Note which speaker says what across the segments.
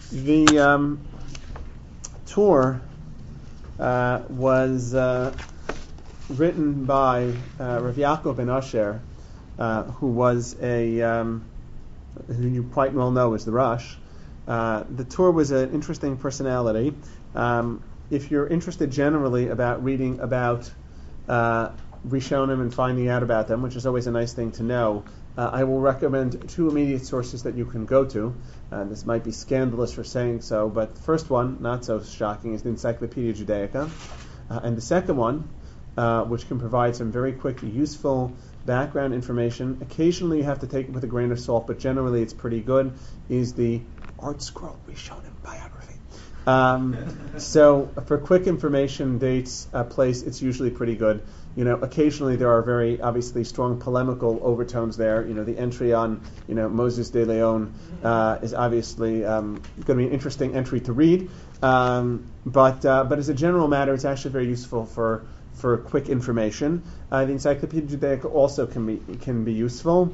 Speaker 1: The tour was written by Rav Yaakov ben Asher, who was who you quite well know as the Rosh. The tour was an interesting personality. If you're interested generally about reading about Rishonim and finding out about them, which is always a nice thing to know, I will recommend two immediate sources that you can go to. This might be scandalous for saying so, but the first one, not so shocking, is the Encyclopedia Judaica. And the second one, which can provide some very quick, useful background information. Occasionally you have to take it with a grain of salt, but generally it's pretty good, is the Art Scroll Rishonim biography. So for quick information, dates, place, it's usually pretty good. Occasionally there are very obviously strong polemical overtones there. The entry on, Moses de Leon is obviously going to be an interesting entry to read. But as a general matter, it's actually very useful for quick information. The Encyclopedia Judaica also can be useful.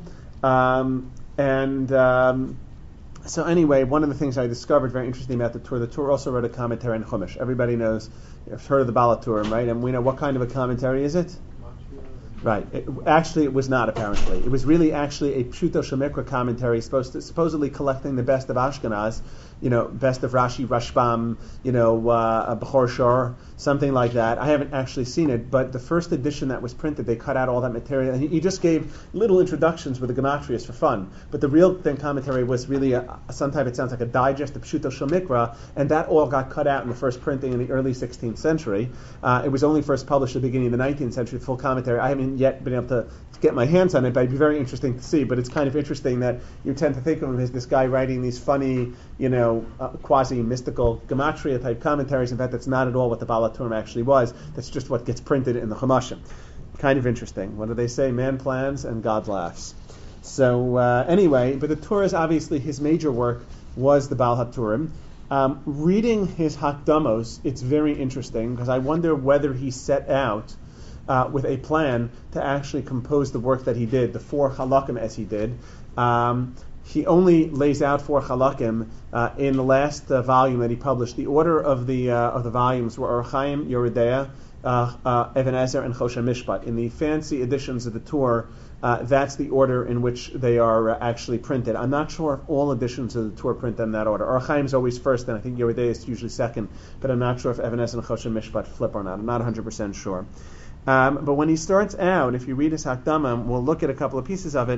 Speaker 1: So anyway, one of the things I discovered very interesting about the Torah also wrote a commentary on Chumash. Everybody knows, you've heard of the Baal HaTurim, right? And we know what kind of a commentary is it? Right. It was not, apparently. It was really actually a Pshuto Shemikra commentary, supposedly collecting the best of Ashkenaz, best of Rashi, Rashbam, Bechor Shor, something like that. I haven't actually seen it, but the first edition that was printed, they cut out all that material. And he just gave little introductions with the gematrias for fun. But the real commentary was really sometimes it sounds like a digest of Pshuto Shemikra, and that all got cut out in the first printing in the early 16th century. It was only first published at the beginning of the 19th century, the full commentary. I haven't yet been able to get my hands on it, but it'd be very interesting to see. But it's kind of interesting that you tend to think of him as this guy writing these funny, quasi-mystical gematria-type commentaries. In fact, that's not at all what the Baal HaTurim actually was. That's just what gets printed in the Chumashim. Kind of interesting. What do they say? Man plans and God laughs. So anyway, but the Torah is obviously his major work was the Baal HaTurim. Reading his Hakdamos, it's very interesting because I wonder whether he set out with a plan to actually compose the work that he did, the 4 halakim as he did. He only lays out 4 halakim in the last volume that he published. The order of the volumes were Or Chaim, Yeridea, Even Ezer, and Choshen Mishpat. In the fancy editions of the Torah, that's the order in which they are actually printed. I'm not sure if all editions of the Torah print in that order. Or Chaim is always first, and I think Yeridea is usually second, but I'm not sure if Even Ezer and Choshen Mishpat flip or not. I'm not 100% sure. But when he starts out, if you read his Hakdama, we'll look at a couple of pieces of it.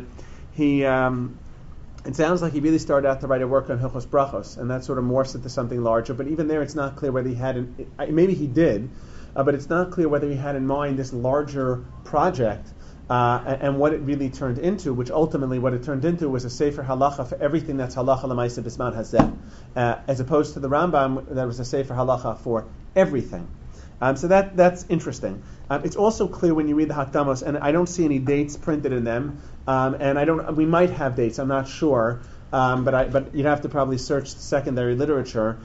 Speaker 1: It sounds like he really started out to write a work on Hilchos Brachos, and that sort of morphs into something larger. But even there, it's not clear whether he had, maybe he did, but it's not clear whether he had in mind this larger project and what it really turned into. Which ultimately, what it turned into was a sefer halacha for everything that's halacha l'maaseh b'zman hazeh, as opposed to the Rambam, that was a sefer halacha for everything. So that's interesting. It's also clear when you read the Hakdamos, and I don't see any dates printed in them, and we might have dates, I'm not sure, but you'd have to probably search the secondary literature.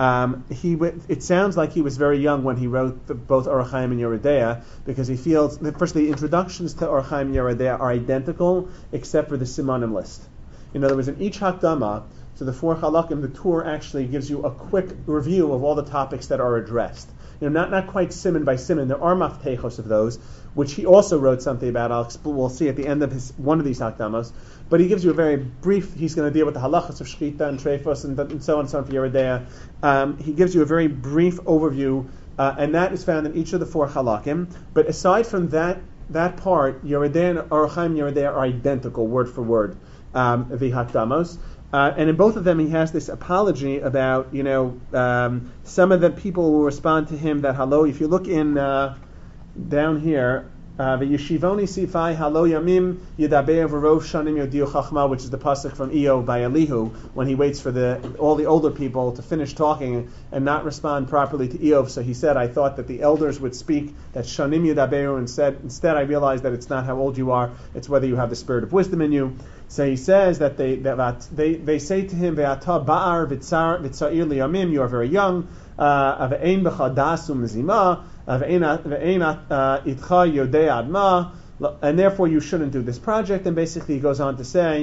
Speaker 1: It sounds like he was very young when he wrote both Or Chaim and Yeridea, because he feels that first the introductions to Or Chaim and Yeridea are identical except for the Simanim list. In other words, in each Hakdama, so the 4 halakim, the Torah actually gives you a quick review of all the topics that are addressed. Not quite siman by siman. There are maftechos of those, which he also wrote something about. We'll see at the end of one of these hakdamos. But he gives you a very brief. He's going to deal with the halachas of shchita and treifos and so on and so on for Yeridea. He gives you a very brief overview, and that is found in each of the 4 halakim. But aside from that part, Yeridea and Or Chaim Yeridea are identical, word for word, the hakdamos. And in both of them, he has this apology about, some of the people will respond to him that hello. If you look in down here, the Yeshivoni Sifai Halo Yamim Yedaber V'Rov Shanim Yodiu Chachma, which is the pasuk from Iyov by Elihu, when he waits for all the older people to finish talking and not respond properly to Iyov. So he said, I thought that the elders would speak that Shanim Yedaberu, and instead I realized that it's not how old you are, it's whether you have the spirit of wisdom in you. So he says that they say to him, Ve'ata ba'ar v'tzair liyamim, you are very young, ve'ein b'cha das u'mezima, ve'ein itcha yodei adma, and therefore you shouldn't do this project. And basically he goes on to say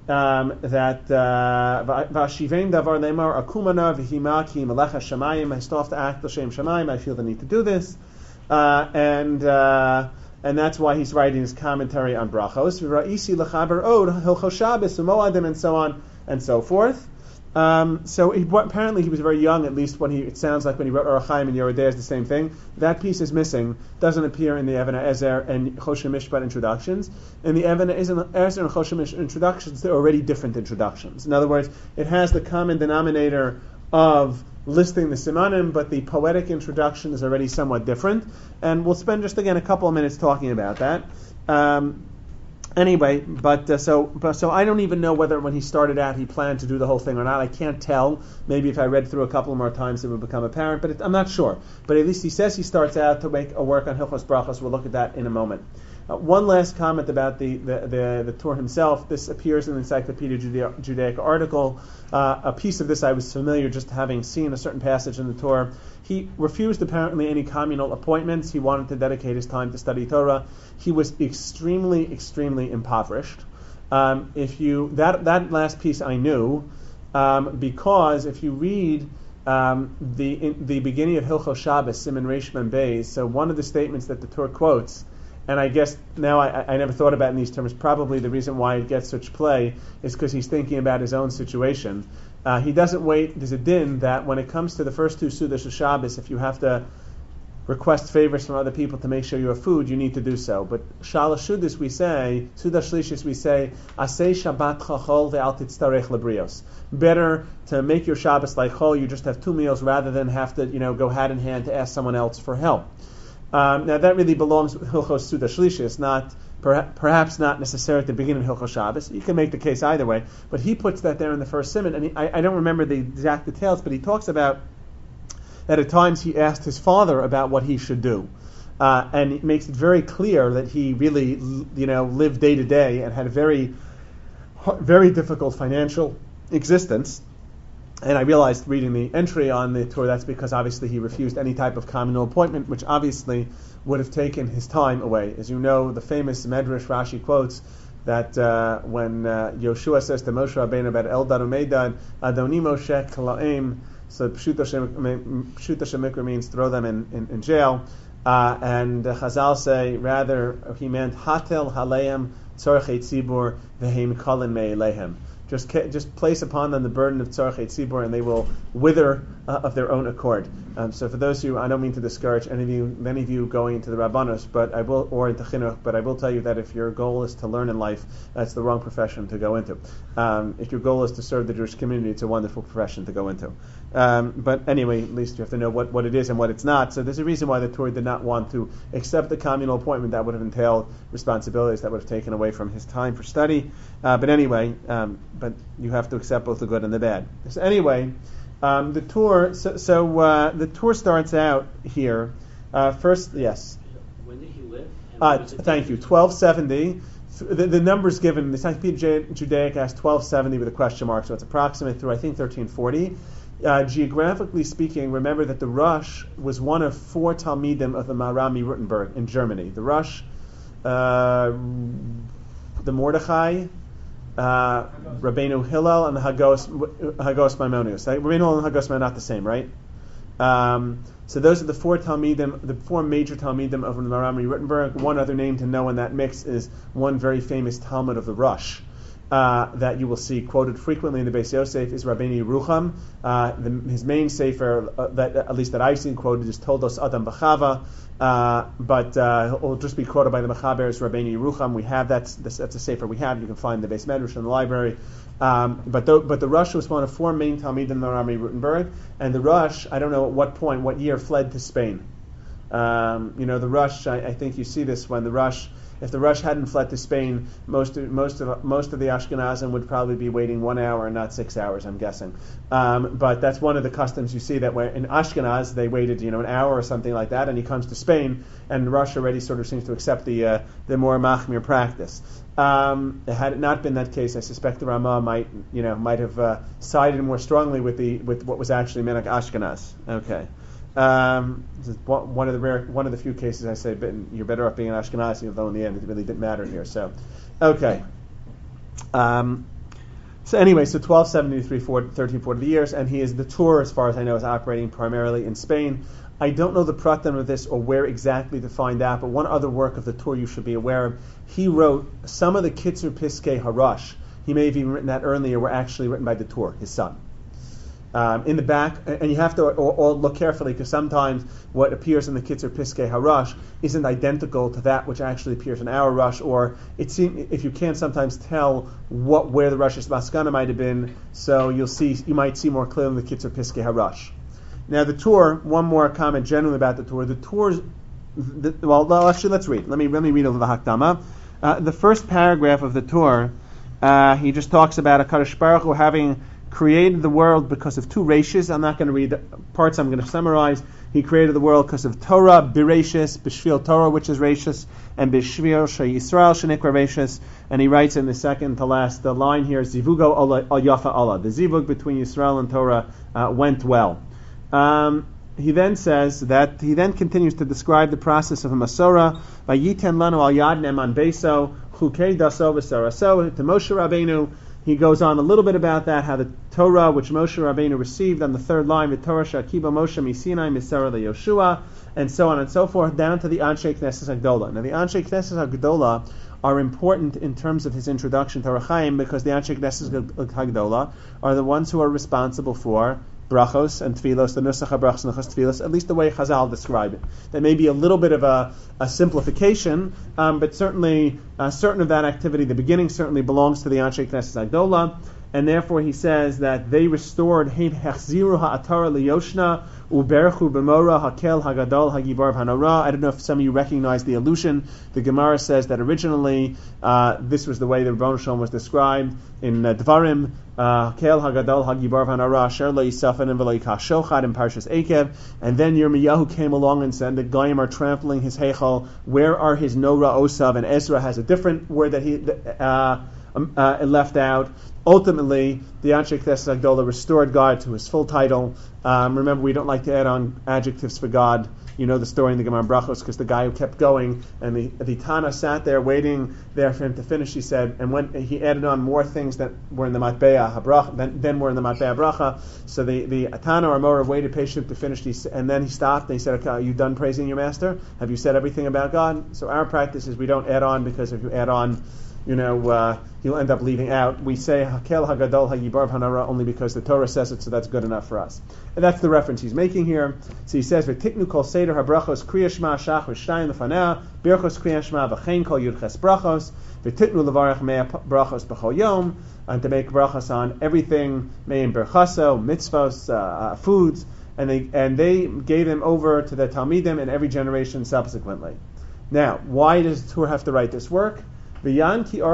Speaker 1: that Vashivim davar lemar akumana v'hima ki melecha shamayim. I still have to act l'shem shamayim. I feel the need to do this, and that's why he's writing his commentary on brachos. V'ra'isi lechaber od hilchos Shabbos u'moadim, and so on and so forth. So apparently he was very young, at least it sounds like when he wrote Orach Chaim and Yoreh De'ah is the same thing. That piece is missing, doesn't appear in the Even HaEzer and Choshen Mishpat introductions. In the Even HaEzer and Choshen Mishpat introductions, they're already different introductions. In other words, it has the common denominator of listing the simanim, but the poetic introduction is already somewhat different. And we'll spend just again a couple of minutes talking about that. Anyway, so I don't even know whether when he started out he planned to do the whole thing or not. I can't tell. Maybe if I read through a couple more times it would become apparent, but I'm not sure. But at least he says he starts out to make a work on Hilchos Brachos. We'll look at that in a moment. One last comment about the Tur himself. This appears in the Encyclopedia Judaica article. A piece of this I was familiar just having seen a certain passage in the Tur. He refused apparently any communal appointments. He wanted to dedicate his time to study Torah. He was extremely, extremely impoverished. That last piece I knew because if you read the beginning of Hilchos Shabbos, Siman Reish Mem Beis, so one of the statements that the Tur quotes, and I guess now I never thought about it in these terms, probably the reason why it gets such play is because he's thinking about his own situation. He doesn't wait. There's a din that when it comes to the first two Sudas of Shabbos, if you have to request favors from other people to make sure you have food, you need to do so. But Shalosh Sudas we say, Sudas Shlishis we say, Asay Shabbat Chachol ve'al titztarech lebrios. Better to make your Shabbos like Chol, you just have 2 meals rather than have to go hand in hand to ask someone else for help. Now that really belongs with Hilchos Sudas Shlishis, not perhaps not necessarily at the beginning of Hilchos Shabbos. You can make the case either way, but he puts that there in the first siman, and I don't remember the exact details, but he talks about that at times he asked his father about what he should do, and it makes it very clear that he really, lived day to day and had a very, very difficult financial existence. And I realized reading the entry on the Tur, that's because obviously he refused any type of communal appointment, which obviously would have taken his time away. As you know, the famous Medrash Rashi quotes that when Yoshua says to Moshe Rabbeinu about Eldad Umeidad, Adoni Moshe Kalaim, so Pshuta Shemikra means throw them in jail. And Chazal say, rather, he meant Hatel Haleim Tzorchei Tzibur V'heim Kalin Me'elehem. Just place upon them the burden of tzarchei tzibur, and they will wither of their own accord. So for those of you, I don't mean to discourage many of you going into the Rabbanos, or into Chinuch, but I will tell you that if your goal is to learn in life, that's the wrong profession to go into. If your goal is to serve the Jewish community, it's a wonderful profession to go into. But anyway, at least you have to know what it is and what it's not. So there's a reason why the Torah did not want to accept the communal appointment. That would have entailed responsibilities that would have taken away from his time for study. But anyway, but you have to accept both the good and the bad. So anyway, the Tur. So the Tur starts out here. First, yes.
Speaker 2: When did he live?
Speaker 1: Thank you. 1270. The numbers given, the Encyclopedia Judaica has 1270 with a question mark, so it's approximate through I think 1340. Geographically speaking, remember that the Rosh was one of 4 Talmidim of the Maharam Rutenberg in Germany. The Rosh, the Mordechai, Rabbeinu Hillel, and the Hagos Maimonides. Rabbeinu Hillel and Hagos are not the same, right? So those are the 4 Talmidim, the 4 major Talmidim of the Maharam Rutenberg. One other name to know in that mix is one very famous Talmud of the Rosh. That you will see quoted frequently in the Beis Yosef is Rabbeinu Yerucham. His main sefer, that at least that I've seen quoted, is Toldos Adam B'Chava, but it'll just be quoted by the Mechaber as Rabbeinu Yerucham. We have that's a sefer we have. You can find the Beis Medrash in the library. But the Rosh was one of 4 main Talmidim in the Maharam Rutenberg, and the Rosh, I don't know at what year, fled to Spain. The Rosh, I think you see this when the Rosh. If the Rosh hadn't fled to Spain, most of the Ashkenazim would probably be waiting 1 hour and not 6 hours, I'm guessing. But that's one of the customs you see, that where in Ashkenaz they waited an hour or something like that, and he comes to Spain, and the Rosh already sort of seems to accept the more machmir practice. Had it not been that case, I suspect the Ramah might have sided more strongly with what was actually Menach Ashkenaz. Okay. This is one of the few cases I say, but you're better off being an Ashkenazi, although in the end it really didn't matter here. So, okay. So anyway, so 1270 to 1340 years, and the Tur, as far as I know, is operating primarily in Spain. I don't know the pratim of this or where exactly to find out, but one other work of the Tur you should be aware of. He wrote some of the Kitzur Piskei Harash. He may have even written that earlier, were actually written by the Tur, his son. In the back, and you have to or look carefully, because sometimes what appears in the Kitzur Piskei Harash isn't identical to that which actually appears in our Rush, or if you can't sometimes tell where the Rush's Maskana might have been, so you might see more clearly in the Kitzur Piskei Harash. Now the Tur, one more comment generally about the Tur. The Tur's, actually let's read. Let me read over the Hakdama. The first paragraph of the Tur, he just talks about HaKadosh Baruch Hu having created the world because of two reishis. I'm not going to read the parts, I'm going to summarize. He created the world because of Torah, Bireshis, Bishvil Torah, which is Reishis, and Bishvil Yisrael Shenikra Reishis. And he writes in the second to last, the line here, Zivugo al Yafa Allah. The Zivug between Yisrael and Torah went well. He then says that, he then continues to describe the process of a Masorah, Vayiten Lanu al Yad Neman Beso, Chukei Daso V'Saraso, to Moshe Rabbeinu. He goes on a little bit about that, how the Torah, which Moshe Rabbeinu received on the third line, the Torah Shakiba Moshe Misinai Misara Yoshua, and so on and so forth, down to the Anshe Knesset HaGdolah. Now the Anshe Knesset HaGdolah are important in terms of his introduction to Orach Chaim, because the Anshe Knesset HaGdolah are the ones who are responsible for brachos and tfilos, the nusach brachos and tfilos, at least the way Chazal describe it. That may be a little bit of a simplification, but certainly certain of that activity, the beginning certainly belongs to the Anshe Knesset HaGdolah, and therefore he says that they restored hechziru ha'atara liyoshna uberchu b'mora hakel hagadol hagibar v'hanora. I don't know if some of you recognize the allusion. The Gemara says that originally this was the way the Rebbeinu Shalom was described in Dvarim. Hakel hagadol hagibar v'hanora asher lo yisafen and v'lo yikach shochad in Parshas Ekev. And then Yirmiyahu came along and said the Goyim are trampling his heichal. Where are his Nora Osav? And Ezra has a different word that he left out. Ultimately, the Anshe Knesset HaGdolah restored God to his full title. Remember, we don't like to add on adjectives for God. You know the story in the Gemara Brachos, because the guy who kept going, and the Tana sat there waiting there for him to finish, he said, and when he added on more things that were in the Matbeah HaBracha, then were in the Matbeah HaBracha, so the Tana or Amora waited patiently to finish, and then he stopped, and he said, okay, are you done praising your master? Have you said everything about God? So our practice is we don't add on, because if you add on, you'll end up leaving out. We say Hakel Hagadol Hagibar Hanara only because the Torah says it, so that's good enough for us. And that's the reference he's making here. So he says, "V'tiknu kol seder habrachos kriya shma shach v'shtayim lefanah birchos kriya shma v'chein kol yudches brachos v'tiknu levarach mea brachos b'chol yom," and to make brachos on everything, me'im berchaso, mitzvos, foods, and they gave them over to the Talmidim in every generation subsequently. Now, why does the Tur have to write this work? Forgive the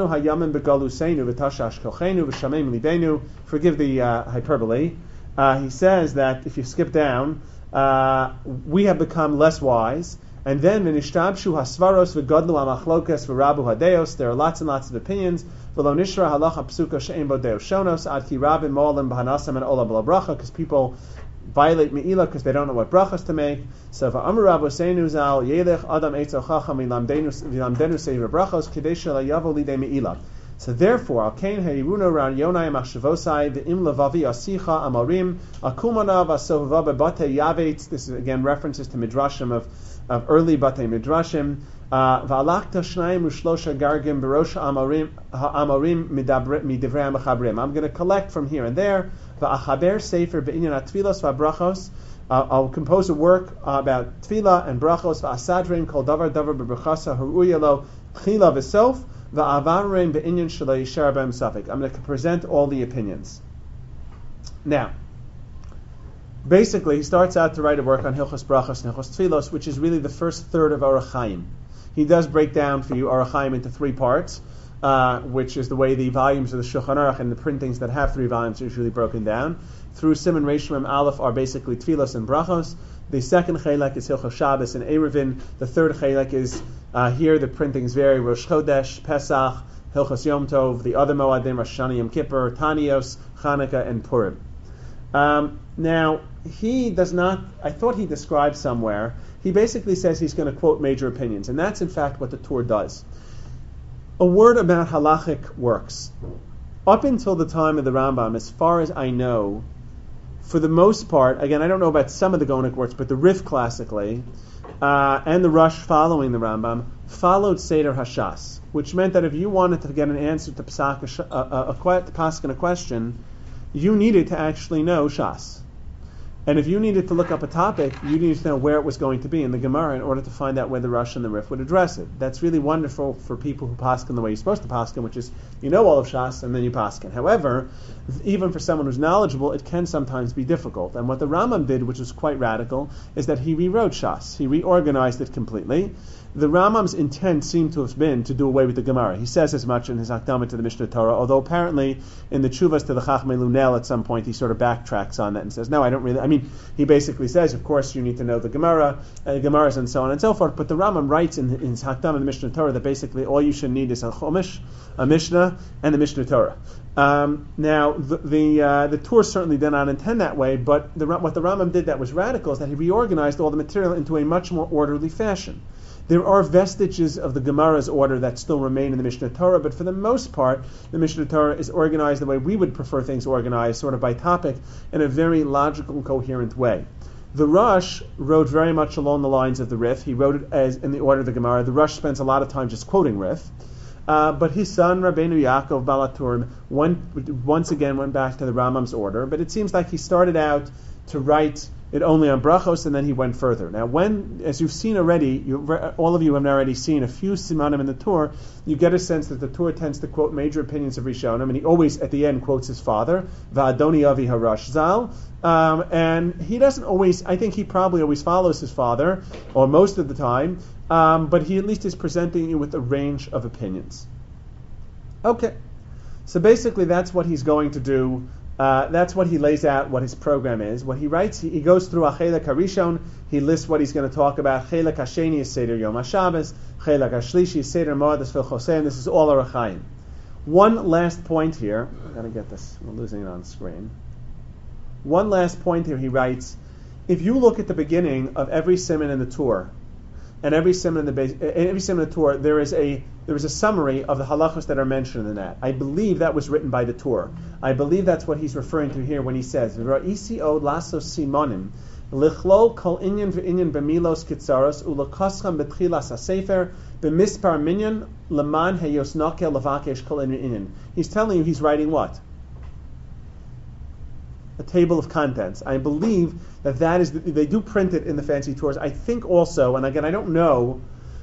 Speaker 1: hyperbole. He says that if you skip down, we have become less wise, and then there are lots and lots of opinions. Because people violate Me'ilah because they don't know what brachas to make. So v'amar Rabbi Seinu Zal Yelech Adam Eitzel Chacham V'Lamdenu Seir Brachos Kedei Shel Yavo Lidei Me'ilah. So therefore, Al Kain Heiruna Ran Yonai Machshavosai V'Im Levavi Asicha Amarim Akumanav Asovava Bate Yavetz. This is again references to midrashim of early Bate Midrashim. V'alakta Shnayim Ushlosha Gargim Berosha Amarim Midivrei Machabrim. I'm going to collect from here and there. V'achaber Sefer B'inyan Atfilos V'Brachos. I'll compose a work about Tfilah and Brachos. V'asadrein Kol Davar Davar B'Brachasa Huruyalo Chila V'Sof V'avarein B'inyan Shalei Yishar B'Em Safik. I'm going to present all the opinions. Now, basically, he starts out to write a work on Hilchos Brachos and Hilchos Tfilos, which is really the first third of Orach Chaim. He does break down for you Orach Chaim into three parts, which is the way the volumes of the Shulchan Aruch and the printings that have three volumes are usually broken down. Through Siman Reish Mem Aleph are basically Tfilos and Brachos. The second Chelek is Hilchos Shabbos and Eruvin. The third Chelek is, here the printings vary, Rosh Chodesh, Pesach, Hilchos Yom Tov, the other Moadim, Rosh Hashanah, Yom Kippur, Tanios, Chanukah, and Purim. Now, he does not, I thought he described somewhere, he basically says he's going to quote major opinions, and that's in fact what the Tur does. A word about halachic works. Up until the time of the Rambam, as far as I know, for the most part, again, I don't know about some of the Gaonic works, but the Rif classically, and the Rush following the Rambam, followed Seder Hashas, which meant that if you wanted to get an answer to Paskin a question, you needed to actually know Shas. And if you needed to look up a topic, you needed to know where it was going to be in the Gemara in order to find out where the Rush and the Rif would address it. That's really wonderful for people who paskin the way you're supposed to paskin, which is you know all of Shas and then you paskin. However, even for someone who's knowledgeable, it can sometimes be difficult. And what the Rambam did, which was quite radical, is that he rewrote Shas. He reorganized it completely. The Rambam's intent seemed to have been to do away with the Gemara. He says as much in his Hakdama to the Mishnah Torah, although apparently in the Chuvas to the Chachmei Lunel at some point he sort of backtracks on that and says, no, I don't really, he basically says, of course you need to know the Gemaras and so on and so forth, but the Rambam writes in his Hakdama to the Mishnah Torah that basically all you should need is a Chumash, a Mishnah, and the Mishnah Torah. Now, the Tur certainly did not intend that way, but what the Rambam did that was radical is that he reorganized all the material into a much more orderly fashion. There are vestiges of the Gemara's order that still remain in the Mishnah Torah, but for the most part, the Mishnah Torah is organized the way we would prefer things organized, sort of by topic, in a very logical, coherent way. The Rush wrote very much along the lines of the Rif. He wrote it as in the order of the Gemara. The Rush spends a lot of time just quoting Rif. But his son, Rabbeinu Yaakov Balaturm, once again went back to the Rambam's order, but it seems like he started out to write it only on brachos, and then he went further. Now, as you've seen already, all of you have already seen a few simanim in the Tur, you get a sense that the Tur tends to quote major opinions of Rishonim, and he always, at the end, quotes his father, Va'adoni Avi Harash Zal, and he doesn't always, I think he probably always follows his father, or most of the time, but he at least is presenting you with a range of opinions. Okay, so basically that's what he's going to do. That's what he lays out, what his program is. What he writes, he goes through a Chelek HaRishon, he lists what he's going to talk about. Chelek HaSheni is Seder Yom HaShabbos, Chelek HaShlishi is Seder Moed Esfil Chosein. This is all Orach Chaim. One last point here, I've got to get this, I'm losing it on screen. One last point here, he writes, if you look at the beginning of every siman in the Tur, and every siman in the Tur, there is a summary of the halachos that are mentioned in that. I believe that was written by the Tur. I believe that's what he's referring to here when he says, "V'ra'isi od lasos simonim lichlol kol inyan v'inyan b'milos kitzaros u'lakoscham b'tchilas hasefer b'mispar minyan leman heyosnakel levakesh kol inyan." He's telling you he's writing what? A table of contents. I believe that is, they do print it in the fancy tours. I think also, and again, I don't know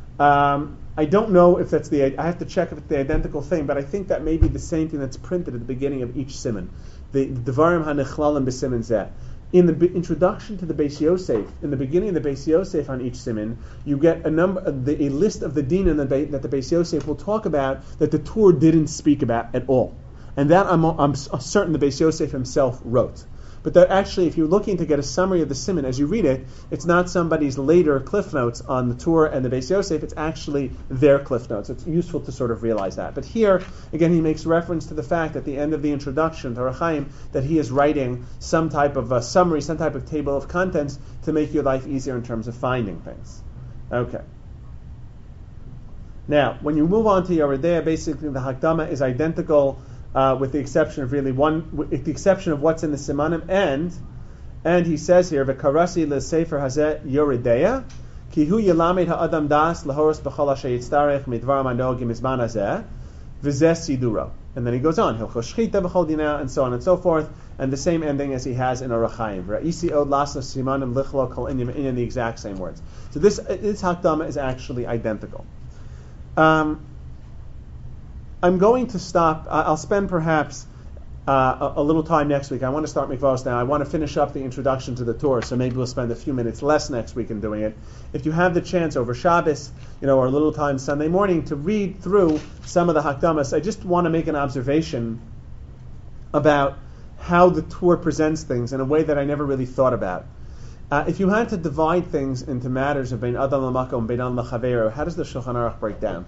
Speaker 1: if that's I have to check if it's the identical thing, but I think that may be the same thing that's printed at the beginning of each siman. The Devarim HaNechlalim b'siman zeh. In the introduction to the Beis Yosef, in the beginning of the Beis Yosef on each siman, you get a list of the din that the Beis Yosef will talk about that the Tur didn't speak about at all. And that I'm certain the Beis Yosef himself wrote. But that actually, if you're looking to get a summary of the siman as you read it, it's not somebody's later cliff notes on the Tur and the Beis Yosef, it's actually their cliff notes. It's useful to sort of realize that. But here, again, he makes reference to the fact at the end of the introduction to Orach Chaim that he is writing some type of a summary, some type of table of contents to make your life easier in terms of finding things. Okay. Now, when you move on to Yeridea, basically the Hakdama is identical with the exception of with the exception of what's in the Simanim, and he says here, "V'karasi lesefer hazeh Yeridea, ki hu yelamed ha'adam das lahoros b'chol asher yitztarech midvar manogim mizman hazeh, v'zeh siduro." And then he goes on, Hilchos Shchita b'chol dinah, and so on and so forth, and the same ending as he has in Orach Chaim. Ra'isi od lasnos simanim lichlo kol inyam in the exact same words. So this Hakdama is actually identical. I'm going to stop. I'll spend perhaps a little time next week. I want to start Mikvos now. I want to finish up the introduction to the Torah, so maybe we'll spend a few minutes less next week in doing it. If you have the chance over Shabbos, or a little time Sunday morning to read through some of the Hakdamas, I just want to make an observation about how the Torah presents things in a way that I never really thought about. If you had to divide things into matters of Bein Adam L'Makom and Bein Adam L'Chavero, how does the Shulchan Aruch break down?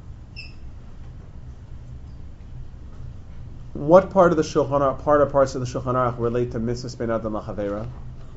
Speaker 1: What part of the Shulchan Aruch, parts of the Shulchan Aruch relate to Mitzvahs Bein Adam L'Chavero?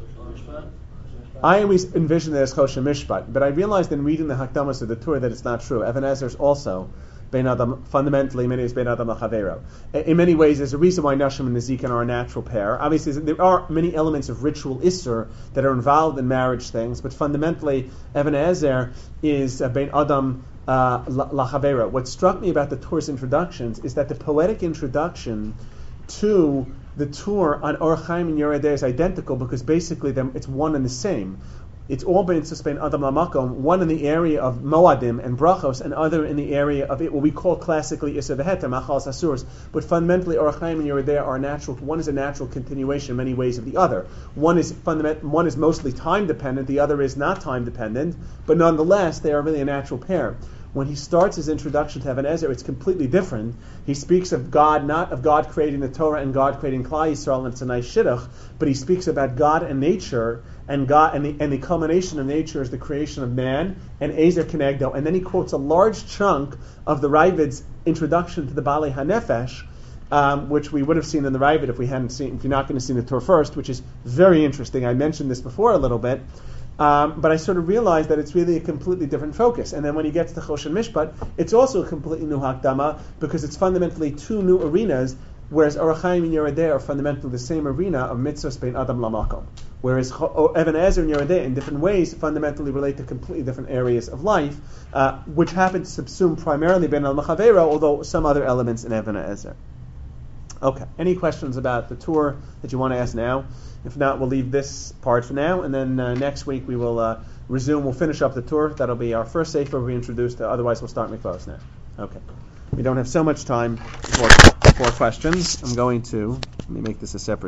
Speaker 1: I always envisioned it as Choshen Mishpat, but I realized in reading the Hakdamas of the Torah that it's not true. Even Ezra's also bein adam, fundamentally, many ways bein adam lachavero. In many ways, there's a reason why Nashim and Nezikin are a natural pair. Obviously, there are many elements of ritual Isser that are involved in marriage things, but fundamentally, Even Ezer is bein adam lachavero. What struck me about the Torah's introductions is that the poetic introduction to the Torah on Orach Chaim and Yoreh De'ah is identical because basically it's one and the same. It's all been Suspein Adam Lamakom, one in the area of Moadim and Brachos, and other in the area of what we call classically Issa V'Heter, Machal Sasurs. But fundamentally, Orach Chaim and Yoreh De'ah are natural. One is a natural continuation in many ways of the other. One is mostly time dependent, the other is not time dependent, but nonetheless, they are really a natural pair. When he starts his introduction to Even Ezer, it's completely different. He speaks of God, not of God creating the Torah and God creating Klal Yisrael, and it's a nice shidduch, but he speaks about God and nature, and God and the culmination of nature is the creation of man and Ezer Kenegdo. And then he quotes a large chunk of the Ravid's introduction to the Baalei HaNefesh, which we would have seen in the Ravid if you're not going to see the Torah first, which is very interesting. I mentioned this before a little bit. But I sort of realized that it's really a completely different focus. And then when he gets to Choshen Mishpat, it's also a completely new Hakdama because it's fundamentally two new arenas, whereas Orach Chaim and Yoreh De'ah are fundamentally the same arena of Mitzvahs Bein Adam Lamakom. Whereas Even Ezer and Yoreh De'ah in different ways fundamentally relate to completely different areas of life, which happen to subsume primarily Bein Al Machavero, although some other elements in Even Ezer. Okay, any questions about the tour that you want to ask now? If not, we'll leave this part for now, and then next week we will resume. We'll finish up the tour. That'll be our first sefer we introduced. Otherwise, we'll start Mikvos now. Okay. We don't have so much time for questions. Let me make this a separate